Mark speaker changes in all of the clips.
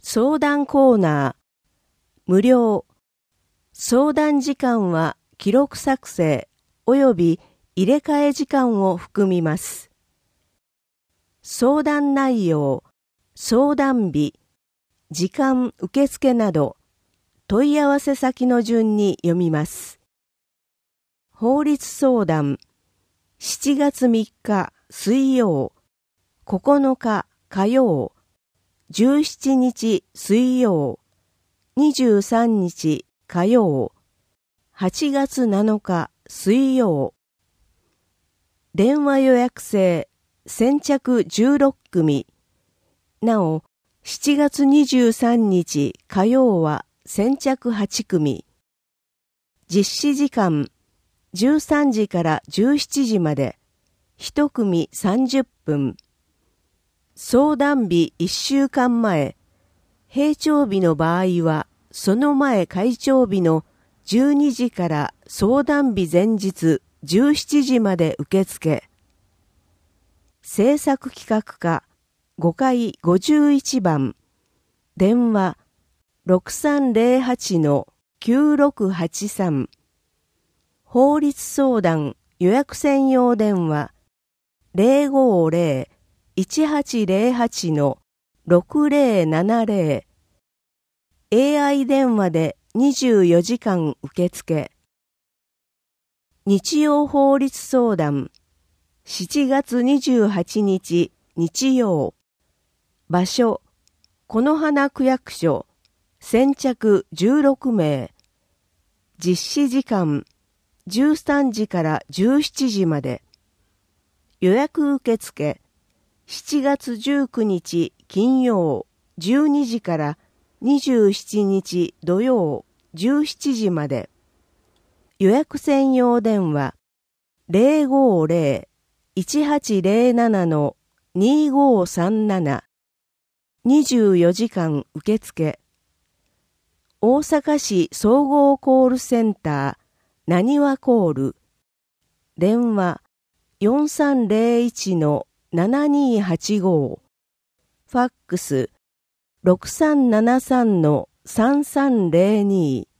Speaker 1: 相談コーナー、無料。相談時間は記録作成及び入れ替え時間を含みます。相談内容、相談日、時間受付など、問い合わせ先の順に読みます。法律相談、7月3日水曜、9日火曜、17日水曜、23日火曜、8月7日水曜。電話予約制、先着16組。なお、7月23日火曜は先着8組。実施時間、13時から17時まで、1組30分。相談日1週間前、閉庁日の場合は、その前開庁日の12時から相談日前日17時まで受付。制作企画課5階51番、電話 6308-9683。法律相談予約専用電話 050-1808-6070。AI 電話で24時間受付。日曜法律相談7月28日日曜。場所、此花区役所。先着16名。実施時間13時から17時まで。予約受付7月19日金曜12時から27日土曜17時まで。予約専用電話 050-1807-2537。24時間受付。大阪市総合コールセンターなにわコール。電話 4301-7285。ファックス 6373-3302。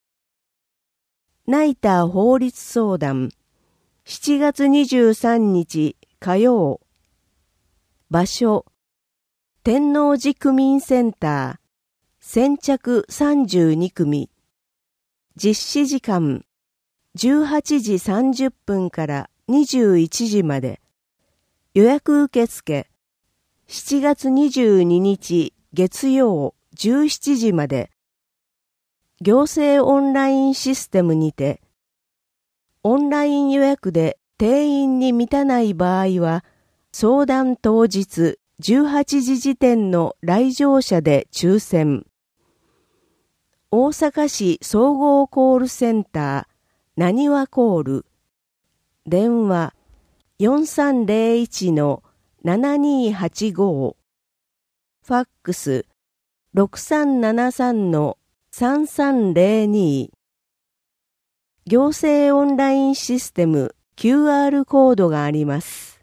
Speaker 1: ナイター法律相談7月23日火曜。場所、天王寺区民センター。先着32組。実施時間18時30分から21時まで。予約受付7月22日月曜17時まで。行政オンラインシステムにて、オンライン予約で定員に満たない場合は、相談当日18時時点の来場者で抽選。大阪市総合コールセンターなにわコール。電話 4301-7285。ファックス 6373-3302。行政オンラインシステム QR コードがあります。